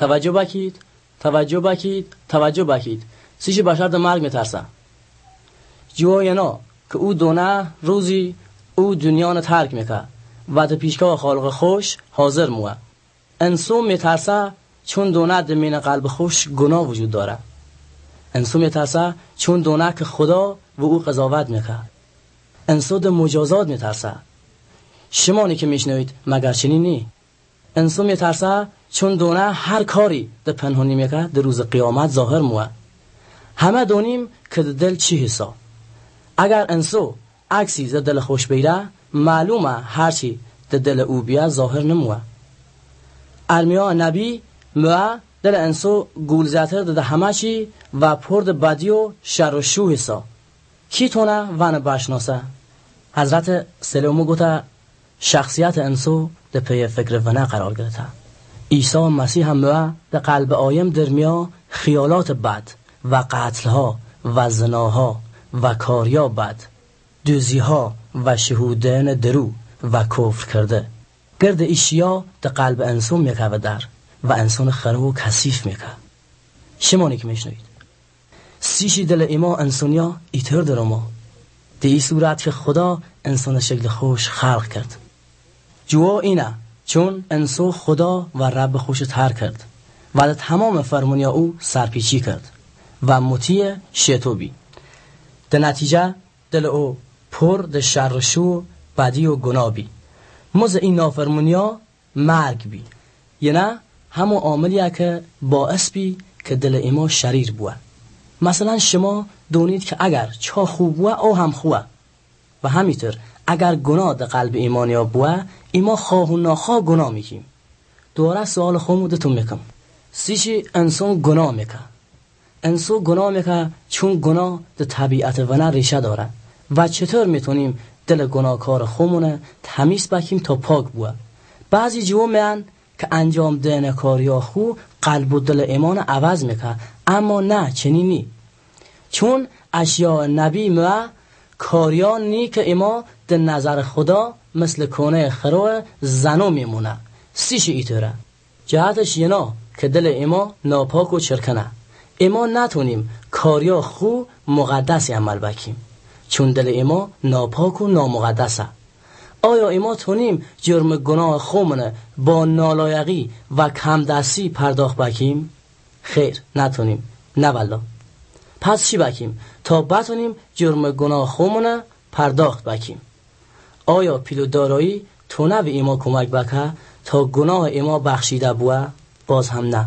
توجه بکید سیش بشر در مرگ میترسه. جوا ینا که او دونه روزی او دنیا ترک میکه و در پیشگاه خالق خوش حاضر موه. انسو میترسه چون دونه دمین قلب خوش گناه وجود داره. انسو میترسه چون دونه که خدا و او قضاوت میکه. انسو در مجازات میترسه. شمانی که میشنوید مگر چنین نی؟ انسو میترسه چون دونه هر کاری در پنهانی میکه در روز قیامت ظاهر موه. همه دونیم که در دل چی حساب. اگر انسو عکسی در دل خوش بیره معلومه هرچی در دل او بیا ظاهر نموه. ارمیا نبی موه دل انسو گول زیادتر در همه چی و پرد بدی و شر و شو حساب. کی تونه ونه بشناسه؟ حضرت سلیمو گوته شخصیت انسو در پی فکر ونه قرار گرفته. عیسی مسیح هم موه در قلب آیم درمیا خیالات بد و قتلها و زناها و کاریا بد، دوزیها و شهودین درو و کفر کرده. گرد ایشیا در قلب انسان میکه و انسان خراب و کثیف میکه. شمانی که میشنوید سیشی دل ایما انسانیا ایتر در ما در این صورت که خدا انسان شکل خوش خلق کرد. جوا اینه چون انسان خدا و رب خوش تر کرد و در تمام فرمانیا او سرپیچی کرد و مطیع شیطوبی. در نتیجه دل او پر در شر و شو بدی و گناه بی. مز این نافرمانیا مرگ بی. یعنی همون عاملیه که باعث بی که دل ایما شریر بوه. مثلا شما دونید که اگر چا خوب بوه او هم خوبه و همینطور اگر گناه در قلب ایمانیا بوه ایما خواه و ناخواه گناه میکیم. دوباره سوال خودتون میکم سیشی انسان گناه میکه. انسان گناه میکه چون گناه در طبیعت ونه ریشه داره و چطور میتونیم دل گناهکار خودمونه تمیز بکیم تا پاک بوه. بعضی جواب میان که انجام دهن کاریا خو قلب و دل ایمان عوض میکه، اما نه چنینی. چون اشیاء نبی موه کاریا نی که ایما در نظر خدا مثل کونه خروه زنو میمونه. سیش ایتوره جهتش ینا که دل ایما ناپاک و چرکنه. ایما نتونیم کاریا خو مقدسی عمل بکیم چون دل ایما ناپاک و نامقدسه. آیا ایما تونیم جرم گناه خومنه با نالایقی و کمدستی پرداخت بکیم؟ خیر نتونیم، نه والله. پس چی بکیم تا بتونیم جرم گناه خومنه پرداخت بکیم؟ آیا پیلو دارایی تونه به ایما کمک بکه تا گناه ایما بخشیده بوه؟ باز هم نه.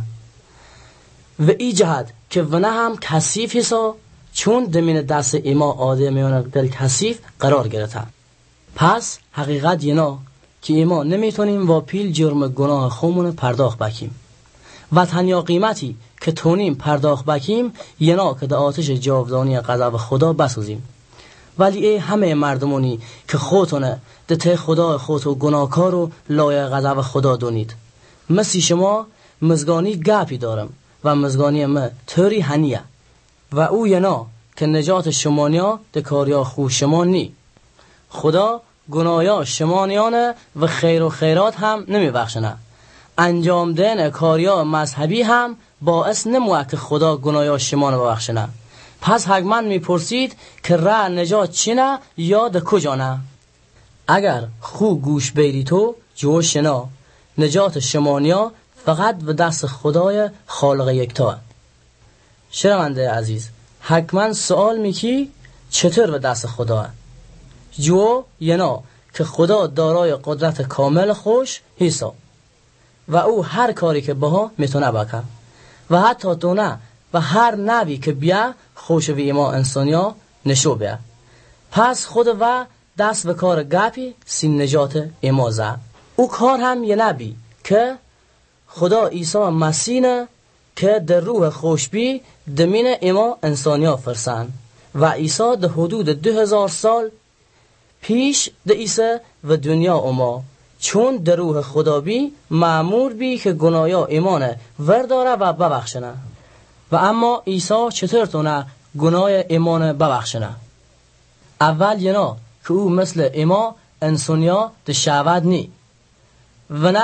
و ای جهت که ونه هم کثیف حسا چون دمین دست ایما آدمیان دل کثیف قرار گرفته. پس حقیقت ینا که ایما نمیتونیم با پیل جرم گناه خودمون پرداخت بکیم و تنها قیمتی که تونیم پرداخت بکیم ینا که در آتش جاودانی غضب خدا بسوزیم. ولی ای همه مردمونی که خودتونه در ته خدا خود و گناهکار و لایق غضب خدا دونید، مثل شما مزگانی گپی دارم و مزگانی ما طوری هنیه و او ینا که نجات شمانیا در کاریا خو شما نی. خدا گناهیا شمانیانه و خیر و خیرات هم نمی بخشنه. انجام دهن کاریا مذهبی هم باعث نموه که خدا گناهیا شمان ببخشنه. پس حتما میپرسید که راه نجات چینه یا ده کجا نه؟ اگر خو گوش بیری تو جو شنا نجات شمانیا فقط به دست خدای خالق یکتا. شنونده عزیز حتما سوال میکی چطور به دست خدا؟ جو ینا که خدا دارای قدرت کامل خوش حساب و او هر کاری که بها میتونه بکن و حتی تونه و هر نبی که بیا خوش وی ما انسانیا نشو بیا. پس خود و دست به کار گپی سین نجات امازه. او کار هم یه نبی که خدا عیسی مسیح که در روح خوشبی دمین اما انسانیا فرسن و عیسی در حدود 2000 سال پیش در عیسی و دنیا اما چون در روح خدا بی معمور بی که گنایا ایمان ورداره و ببخشنه. و اما عیسی چطور تونه گناه ایمان ببخشنه؟ اول ینا که او مثل اما انسانیا در شهوت نی و نه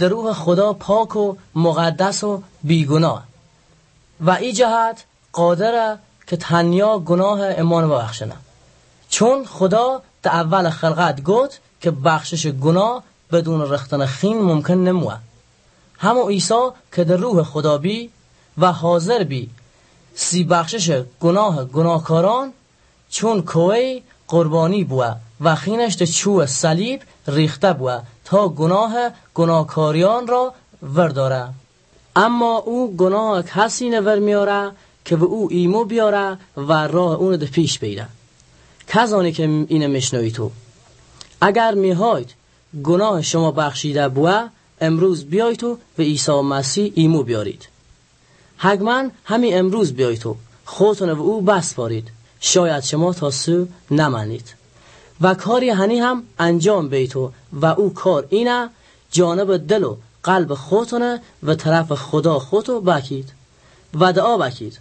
در روح خدا پاک و مقدس و بیگناه و ای جهت قادره که تنیا گناه امان ببخشنه. چون خدا در اول خلقت گفت که بخشش گناه بدون رختن خین ممکن نموه. همو عیسی که در روح خدا بی و حاضر بی سی بخشش گناهکاران چون کوی قربانی بوه و خینش در چوه صلیب ریخته بوه تا گناهکاریان را ورداره. اما او گناه کسی نور میاره که به او ایمو بیاره و راه اون ده پیش بیره. کسانی که اینه میشنوی تو، اگر میخواید گناه شما بخشیده بوه امروز بیاید تو به عیسی مسیح ایمو بیارید. حتما همین امروز بیاید تو خودتون به او بسپارید. شاید شما تا سو نمانید و کاری هنی هم انجام بیتو و او کار اینه جانب دل و قلب خودتونه و طرف خدا خودتو بکید و دعا بکید.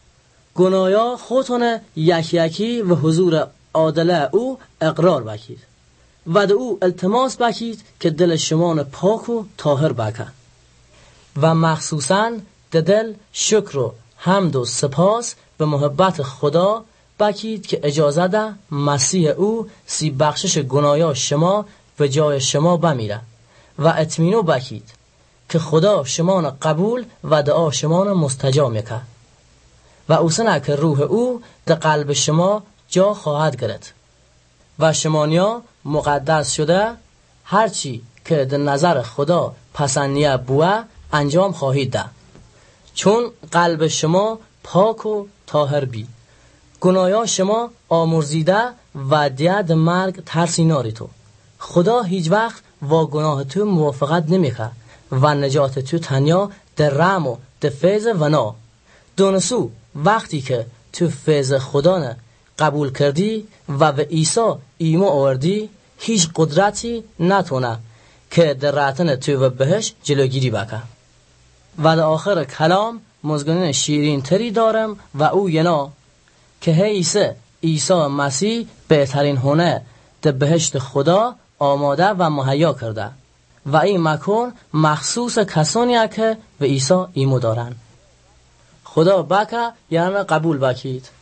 گنایا خودتونه یکی و حضور عادله او اقرار بکید و دعا او التماس بکید که دل شما پاک و طاهر بکن و مخصوصاً دل شکر و حمد و سپاس به محبت خدا بکید که اجازه ده مسیح او سی بخشش گنایا شما به جای شما بمیره و اطمینو بکید که خدا شما قبول و دعا شما مستجاب میکنه و اوسنه که روح او در قلب شما جا خواهد گرفت و شمانیا مقدس شده هرچی که در نظر خدا پسندیه بوه انجام خواهید ده. چون قلب شما پاک و طاهر بی گنایا شما آمرزیده و دید مرگ ترسی ناری تو. خدا هیچ وقت با گناه تو موافقت نمیکنه و نجات تو تنیا در رحم و در فیض و نا. دونسو وقتی که تو فیض خدا قبول کردی و به عیسی ایمان آوردی هیچ قدرتی نتونه که در رفتن تو و بهش جلوگیری بکنه. و در آخر کلام مزگنین شیرین تری دارم و او ینا که عیسی مسیح بهترین هنه در بهشت خدا آماده و مهیا کرده و این مکان مخصوص کسانی که به عیسی ایمان دارن. خدا بکه یعنی قبول بکید.